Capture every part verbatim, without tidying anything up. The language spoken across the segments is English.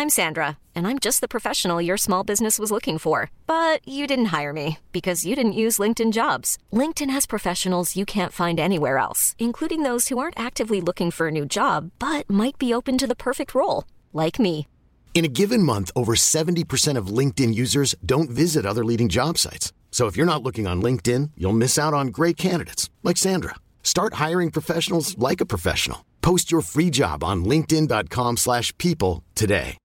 I'm Sandra, and I'm just the professional your small business was looking for. But you didn't hire me because you didn't use LinkedIn Jobs. LinkedIn has professionals you can't find anywhere else, including those who aren't actively looking for a new job, but might be open to the perfect role, like me. In a given month, over seventy percent of LinkedIn users don't visit other leading job sites. So if you're not looking on LinkedIn, you'll miss out on great candidates like Sandra. Start hiring professionals like a professional. Post your free job on linkedin.com slash people today.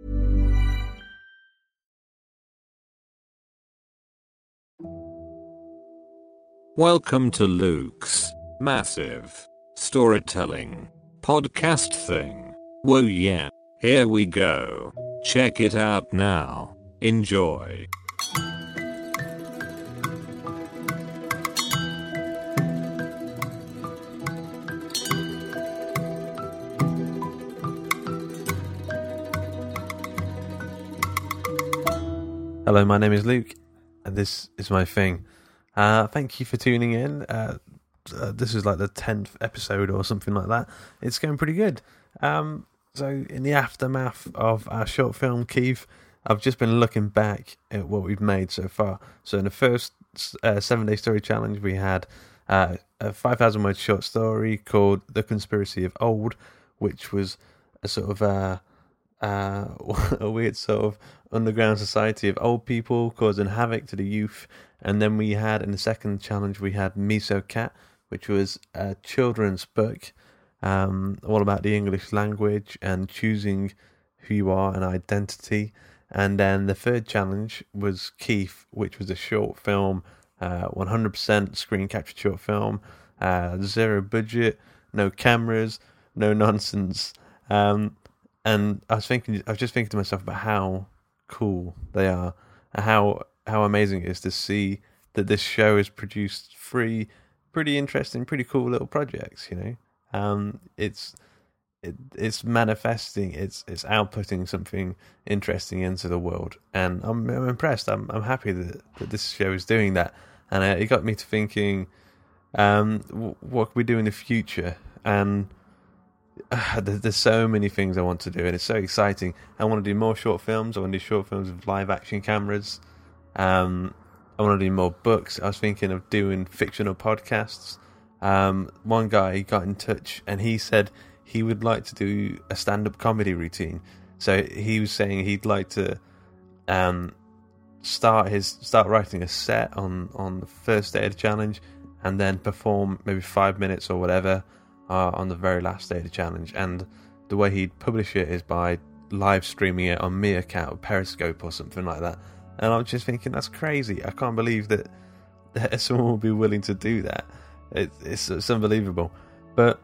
Welcome to Luke's massive storytelling podcast thing. Whoa, yeah. Here we go. Check it out now. Enjoy. Hello, my name is Luke, and this is my thing. Uh, thank you for tuning in. Uh, uh, this is like the tenth episode or something like that. It's going pretty good. Um, so, in the aftermath of our short film, Keith, I've just been looking back at what we've made so far. So, in the first uh, seven-day story challenge, we had uh, a five thousand word short story called The Conspiracy of Old, which was a sort of uh, uh, a weird sort of underground society of old people causing havoc to the youth. And then we had, in the second challenge, we had Miso Cat, which was a children's book, um, all about the English language and choosing who you are and identity. And then the third challenge was Keith, which was a short film, uh, one hundred percent screen captured short film, uh, zero budget, no cameras, no nonsense. Um, and I was thinking, I was just thinking to myself about how cool they are, and how how amazing it is to see that this show has produced three pretty interesting, pretty cool little projects. You know, um, it's it, it's manifesting, it's it's outputting something interesting into the world, and I'm, I'm impressed. I'm I'm happy that, that this show is doing that, and uh, it got me to thinking, um, what can we do in the future? And Uh, there's so many things I want to do, and it's so exciting. I want to do more short films. I want to do short films with live action cameras. Um, I want to do more books. I was thinking of doing fictional podcasts. Um, one guy got in touch, and he said he would like to do a stand-up comedy routine. So he was saying he'd like to um, start his start writing a set on on the first day of the challenge, and then perform maybe five minutes or whatever Uh, on the very last day of the challenge. And the way he'd publish it is by live streaming it on Meerkat or Periscope or something like that. And I'm just thinking, that's crazy. I can't believe that, that someone will be willing to do that. It, it's, it's unbelievable. But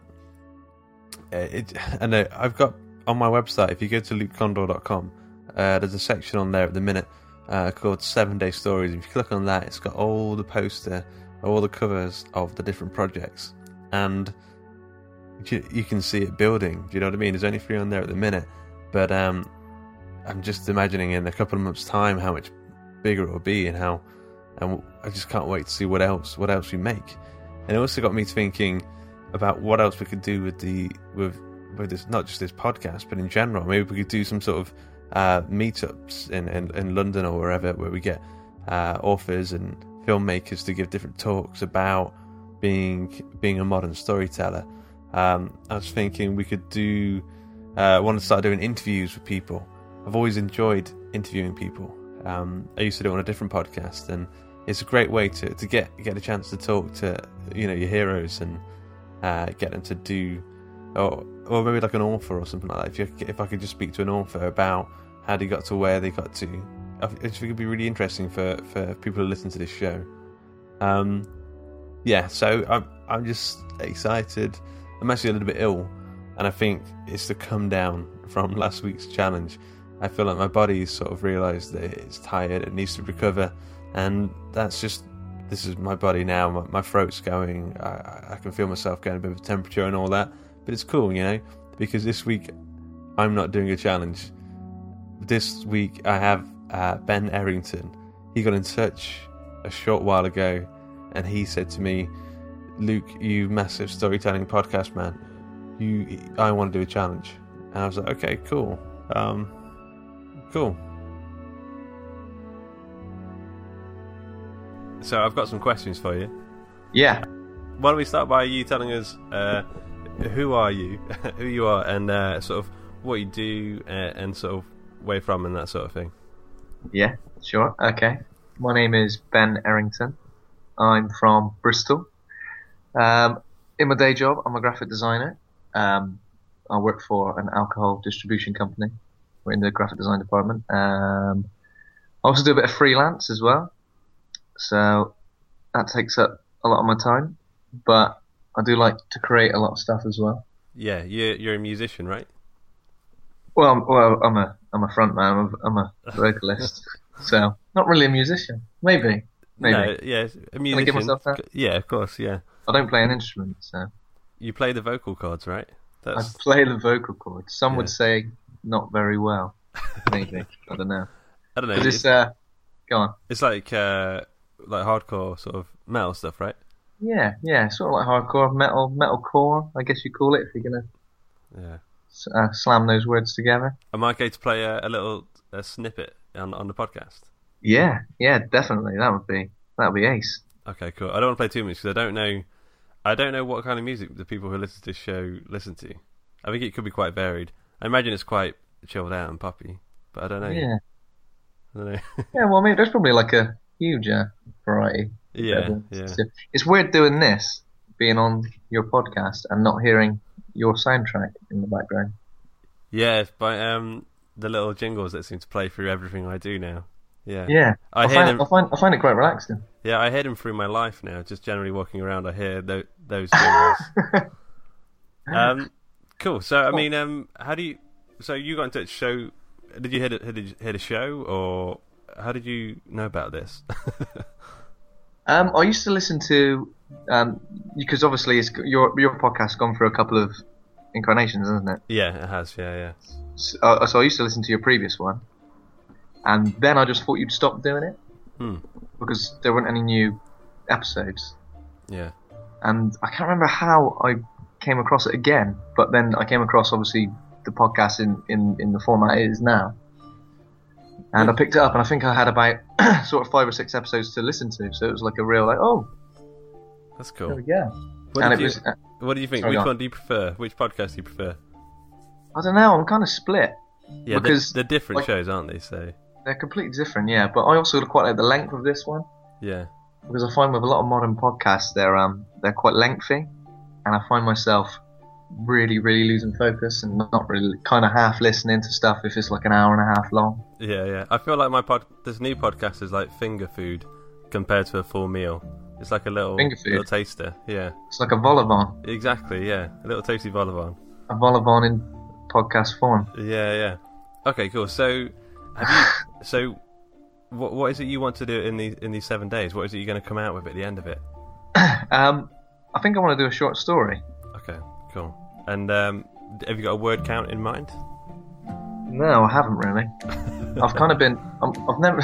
it, I know I've got on my website, if you go to luke condor dot com, uh, there's a section on there at the minute uh, called Seven Day Stories. If you click on that, it's got all the poster, all the covers of the different projects, and You, you can see it building. Do you know what I mean? There's only three on there at the minute, but um, I'm just imagining in a couple of months' time how much bigger it will be, and how, and I just can't wait to see what else, what else we make. And it also got me thinking about what else we could do with the with with this, not just this podcast, but in general. Maybe we could do some sort of uh, meetups in, in in London or wherever, where we get uh, authors and filmmakers to give different talks about being being a modern storyteller. Um, I was thinking we could do, uh, I want to start doing interviews with people. I've always enjoyed interviewing people. Um, I used to do it on a different podcast, and it's a great way to, to get get a chance to talk to, you know, your heroes, and uh, get them to do, or or maybe like an author or something like that. If you, if I could just speak to an author about how they got to where they got to, I think it would be really interesting for, for people who listen to this show. Um, yeah, so I'm I'm just excited. I'm actually a little bit ill, and I think it's the come down from last week's challenge. I feel like my body's sort of realised that it's tired, it needs to recover, and that's just, this is my body now. My, my throat's going, I, I can feel myself getting a bit of temperature and all that, but it's cool, you know, because this week I'm not doing a challenge. This week I have uh, Ben Errington. He got in touch a short while ago, and he said to me, Luke, you massive storytelling podcast man, you, I want to do a challenge. And I was like, okay, cool. Um, Cool. So I've got some questions for you. Yeah. Why don't we start by you telling us uh, who are you, who you are, and uh, sort of what you do, uh, and sort of where you're from and that sort of thing. Yeah, sure. Okay. My name is Ben Errington. I'm from Bristol. Um, in my day job, I'm a graphic designer. Um, I work for an alcohol distribution company. We're in the graphic design department. Um, I also do a bit of freelance as well. So that takes up a lot of my time. But I do like to create a lot of stuff as well. Yeah, you're, you're a musician, right? Well, I'm, well, I'm a I'm a front man. I'm a, I'm a vocalist. So not really a musician. Maybe. Maybe. No, yeah, a musician. Can I give myself that? Yeah, of course, yeah. I don't play an instrument, so. You play the vocal cords, right? That's... I play the vocal cords. Some Yeah. would say not very well. Maybe. I don't know. I don't know. But It's, it's, uh, go on. it's like uh, like hardcore sort of metal stuff, right? Yeah, yeah, sort of like hardcore, metal, metalcore, I guess you call it, if you're going Yeah. to uh, slam those words together. Am I going to play a, a little a snippet on on the podcast? Yeah, yeah, definitely. That would be, that would be ace. Okay, cool. I don't want to play too much because I don't know, I don't know what kind of music the people who listen to this show listen to. I think it could be quite varied. I imagine it's quite chilled out and poppy, but I don't know. Yeah. I don't know. Yeah, well, I mean, there's probably like a huge uh, variety. yeah, yeah. It's weird doing this, being on your podcast and not hearing your soundtrack in the background. Yeah, by um the little jingles that seem to play through everything I do now. Yeah. Yeah, I I, hear find, them. I find I find it quite relaxing. Yeah, I hear them through my life now. Just generally walking around, I hear tho- those jingles. um, cool. So, I mean, um, how do you? So you got into a show? Did you hear the, did you hear the show, or how did you know about this? Um, I used to listen to, um, because obviously it's, your your podcast's gone through a couple of incarnations, hasn't it? Yeah, it has. Yeah, yeah. So, uh, so I used to listen to your previous one, and then I just thought you'd stop doing it Hmm. because there weren't any new episodes, Yeah. and I can't remember how I came across it again. But then I came across obviously the podcast in, in, in the format it is now, and I picked it up, and I think I had about sort of five or six episodes to listen to. So it was like a real like, oh, That's there cool. we go. What and did it you, was, uh, what do you think? sorry, Which go on. one do you prefer? Which podcast do you prefer? I don't know. I'm kind of split. Yeah, Because, they're, they're different like- shows, aren't they? So They're completely different, yeah. But I also quite like the length of this one yeah, because I find with a lot of modern podcasts, they're um they're quite lengthy, and I find myself really, really losing focus and not really kind of half listening to stuff if it's like an hour and a half long. yeah, yeah. I feel like my pod, this new podcast is like finger food compared to a full meal. It's like a little Finger food? little taster. Yeah, It's like a vol-au-vent, exactly. Yeah, a little tasty vol-au-vent. a vol-au-vent in podcast form. Yeah, yeah. Okay, cool. So, have you? So, what what is it you want to do in these in these seven days? What is it you're going to come out with at the end of it? Um, I think I want to do a short story. Okay, cool. And um, have you got a word count in mind? No, I haven't really. I've kind of been. I'm, I've never.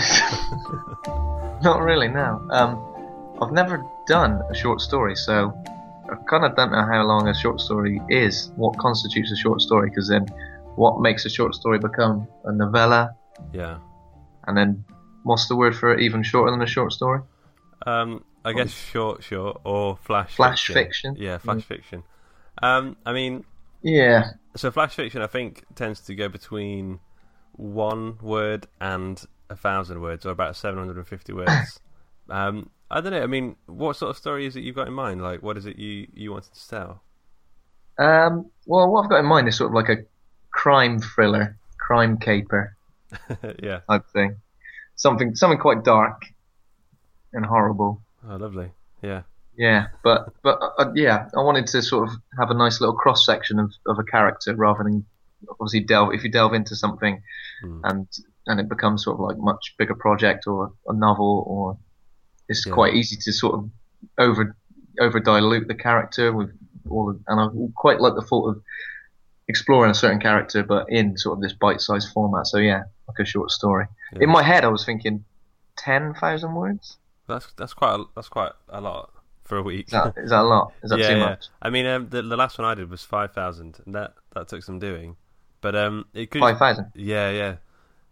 Not really. No. Um, I've never done a short story, so I kind of don't know how long a short story is. What constitutes a short story? Because then, what makes a short story become a novella? Yeah. And then, what's the word for it? Even shorter than a short story? Um, I guess short, short, or flash. Flash fiction. fiction? Yeah, flash fiction. Um, I mean, Yeah. so flash fiction, I think, tends to go between one word and a thousand words, or about seven hundred and fifty words. um, I don't know. I mean, what sort of story is it you've got in mind? Like, what is it you you wanted to tell? Um. Well, what I've got in mind is sort of like a crime thriller, crime caper Yeah. type thing. Something, something quite dark and horrible. Oh, lovely. Yeah. Yeah, but but uh, yeah, I wanted to sort of have a nice little cross section of, of a character rather than obviously delve. If you delve into something Hmm. and and it becomes sort of like much bigger project or a novel, or it's Yeah. quite easy to sort of over over dilute the character with all of, and I quite like the thought of exploring a certain character but in sort of this bite-sized format. So yeah, like a short story. Yeah. In my head, I was thinking ten thousand words. That's that's quite a, that's quite a lot for a week. Is that, is that a lot? Is that yeah, too yeah. much? I mean, um, the, the last one I did was five thousand, and that, that took some doing. But um, it could Five thousand. Yeah, yeah.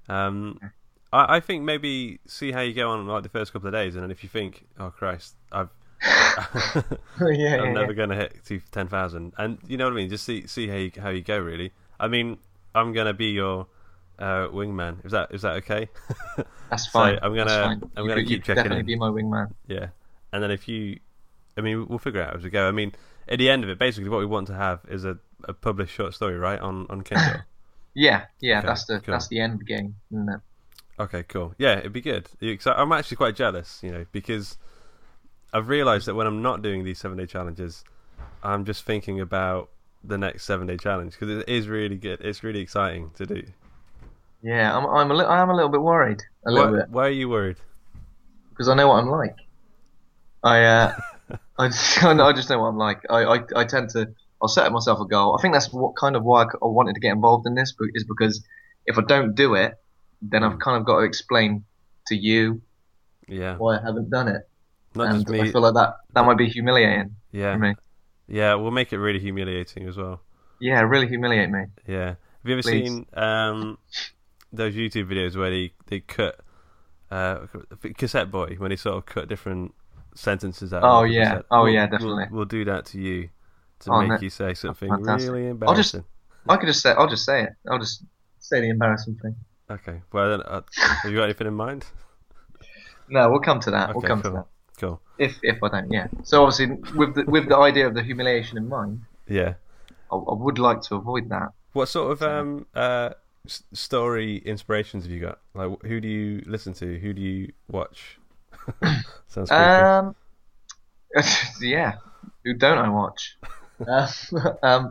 Um, I, I think maybe see how you go on like the first couple of days, and then if you think, oh Christ, I've yeah, I'm yeah, never yeah. going to hit to ten thousand, and you know what I mean. Just see see how you how you go. Really, I mean, I'm going to be your uh, wingman. Is that is that okay? That's fine. So I'm gonna That's fine. I'm You gonna could- keep you could checking definitely in. be my wingman. Yeah, and then if you, I mean, we'll figure it out as we go. I mean, at the end of it, basically, what we want to have is a, a published short story, right, on on Kindle. Yeah, yeah. Okay, that's the cool. that's the end game, isn't it? Okay, cool. Yeah, it'd be good. Are you excited? I'm actually quite jealous, you know, because I've realised that when I'm not doing these seven day challenges, I'm just thinking about the next seven day challenge because it is really good. It's really exciting to do. Yeah, I'm I'm a li- I'm a little bit worried, a little Why, bit, why are you worried? because I know what I'm like. I uh, I just, I just know what I'm like. I, I I tend to I'll set myself a goal. I think that's what kind of why I, I wanted to get involved in this, but is because if I don't do it, then I've kind of got to explain to you Yeah, why I haven't done it, not and just me. I feel like that that might be humiliating Yeah, for me. yeah, we'll make it really humiliating as well. Yeah, really humiliate me. Yeah. Have you ever Please. seen um, those YouTube videos where they, they cut uh, Cassette Boy, when they sort of cut different sentences out? Oh, of the yeah. cassette? Oh, We'll- yeah, we'll- definitely. We'll, do that to you to Oh, make no. you say something Fantastic. really I'll just embarrassing. I could just say I'll just say it. I'll just say the embarrassing thing. Okay. Well, then, uh, have you got anything in mind? No, we'll come to that. Okay, we'll come cool. to that. Cool. If if I don't, yeah. So obviously, with the with the idea of the humiliation in mind, Yeah. I, I would like to avoid that. What sort of um uh s- story inspirations have you got? Like, who do you listen to? Who do you watch? Sounds creepy. Um, yeah. Who don't I watch? uh, um,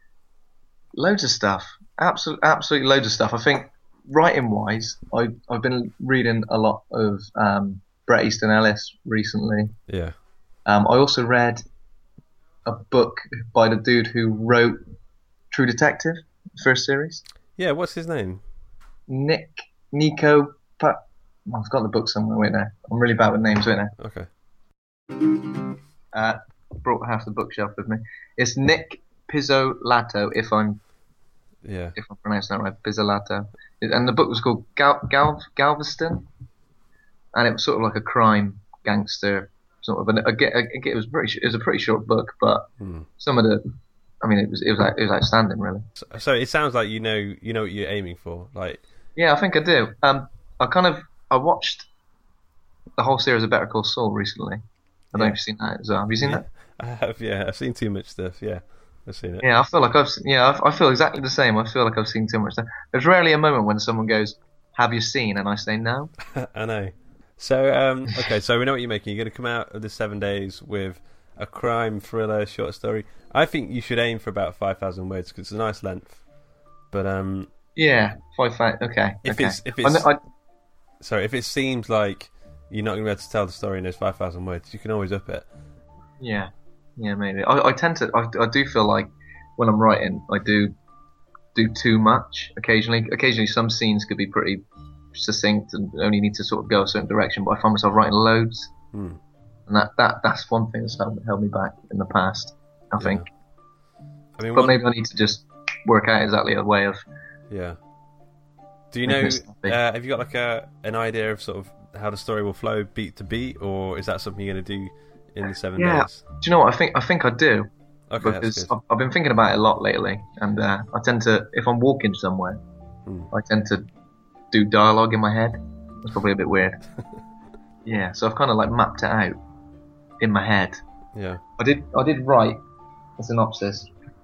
loads of stuff. Absolutely, absolutely loads of stuff. I think writing wise, I I've been reading a lot of um, Bret Easton Ellis recently. Yeah. Um, I also read a book by the dude who wrote True Detective, the first series. Yeah. What's his name? Nick Nico. Pa- oh, I've got the book somewhere. Wait there. I'm really bad with names. Wait there. Okay. Uh, brought half the bookshelf with me. It's Nick Pizzolato, if I'm Yeah. if I'm pronouncing that right. Pizzolato, and the book was called Gal- Gal- Galveston, and it was sort of like a crime gangster sort of. And again, it was pretty. It was a pretty short book, but Hmm. some of the, I mean, it was it was it was outstanding, really. So, so it sounds like you know you know what you're aiming for. Like, Yeah, I think I do. Um, I kind of I watched the whole series of Better Call Saul recently. I don't know Yeah. if you've seen that as well. Have you seen yeah, that? I have. Yeah, I've seen too much stuff. Yeah, I've seen it. Yeah, I feel like I've se- yeah, I've, I feel exactly the same. I feel like I've seen too much stuff. There's rarely a moment when someone goes, "Have you seen?" and I say no. I know. So, um, okay, so we know what you're making. You're going to come out of the seven days with a crime thriller short story. I think you should aim for about five thousand words because it's a nice length. But um, Yeah, five five. Okay. If okay. it's- if I it's- kn- I, sorry, if it seems like you're not going to be able to tell the story in those five thousand words, you can always up it. yeah, yeah, maybe. I, I tend to. I, I do feel like when I'm writing, I do do too much occasionally. Occasionally, some scenes could be pretty succinct and only need to sort of go a certain direction. But I find myself writing loads, Hmm. and that, that that's one thing that's held, held me back in the past. I Yeah. think. I mean, But one- maybe I need to just work out exactly a way of. yeah. Do you Make know? it snappy. Uh, have you got like a an idea of sort of how the story will flow beat to beat, or is that something you're going to do in the seven Yeah. days? Do you know what I think? I think I do. Okay, that's Because good. I've, I've been thinking about it a lot lately, and uh, I tend to, if I'm walking somewhere, Hmm. I tend to do dialogue in my head. That's probably a bit weird. Yeah, so I've kind of like mapped it out in my head. Yeah. I did, I did write a synopsis.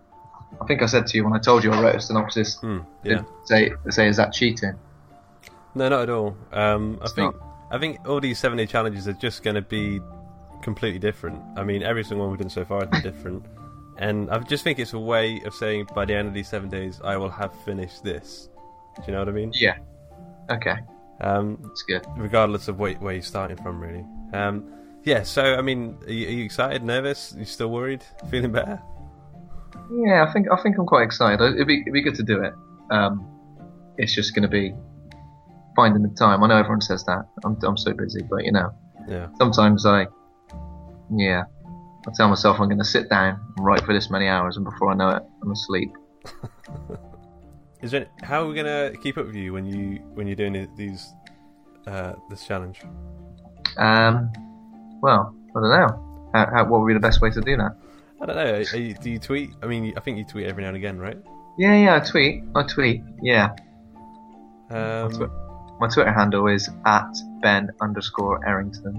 I think I said to you when I told you I wrote a synopsis. Hmm. Did Yeah. Say, say, is that cheating? No, not at all. Um, I It's think I think all these seven day challenges are just going to be completely different. I mean, every single one we've done so far has been different, and I just think it's a way of saying by the end of these seven days, I will have finished this. Do you know what I mean? Yeah. Okay, Um, that's good. regardless of where, where you're starting from, really. Um, yeah. So, I mean, are you, are you excited, nervous? Are you still worried? Feeling better? Yeah, I think I think I'm quite excited. It'd be it'd be good to do it. Um, it's just going to be finding the time. I know everyone says that. I'm I'm so busy, but you know, Yeah. sometimes I, yeah, I tell myself I'm going to sit down and write for this many hours, and before I know it, I'm asleep. Is there, how are we gonna keep up with you when you when you're doing these uh, this challenge? Um, well, I don't know. How, how, what would be the best way to do that? I don't know. Are you, do you tweet? I mean, I think you tweet every now and again, right? Yeah, yeah, I tweet. I tweet. Yeah. Um, my, tw- my Twitter handle is at Ben underscore Errington.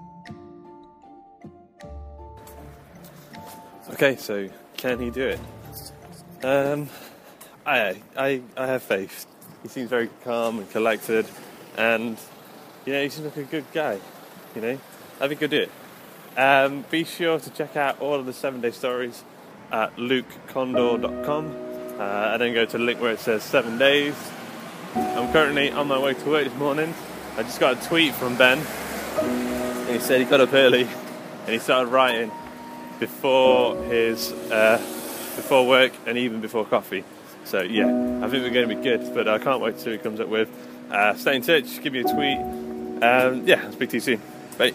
Okay, so can he do it? Um, I, I, I have faith. He seems very calm and collected, and you know, he seems like a good guy. You know, I think he'll do it. Um, be sure to check out all of the seven day stories at luke condor dot com, uh, and then go to the link where it says seven days. I'm currently on my way to work this morning. I just got a tweet from Ben, and he said he got up early and he started writing before his uh, before work and even before coffee. So yeah, I think we're going to be good, but I can't wait to see what he comes up with. Uh, stay in touch, give me a tweet. Um, yeah, I'll speak to you soon. Bye.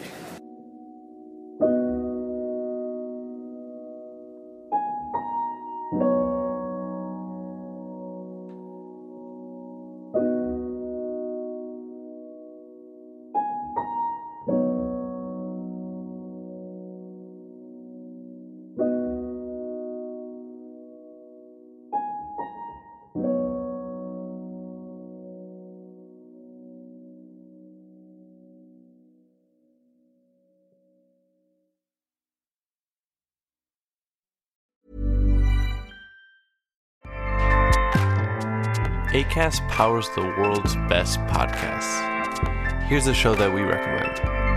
Acast powers the world's best podcasts. Here's a show that we recommend.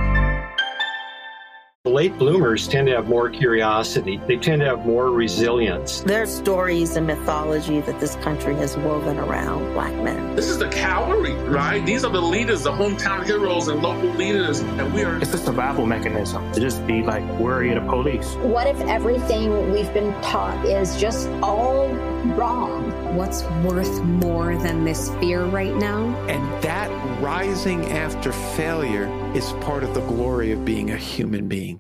Late bloomers tend to have more curiosity. They tend to have more resilience. There's stories and mythology that this country has woven around black men. This is the cavalry, right? These are the leaders, the hometown heroes and local leaders, and we are... It's a survival mechanism to just be like worry of the police. What if everything we've been taught is just all wrong? What's worth more than this fear right now? And that rising after failure is part of the glory of being a human being.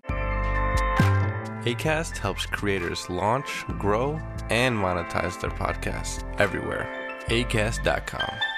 Acast helps creators launch, grow, and monetize their podcasts everywhere. acast dot com.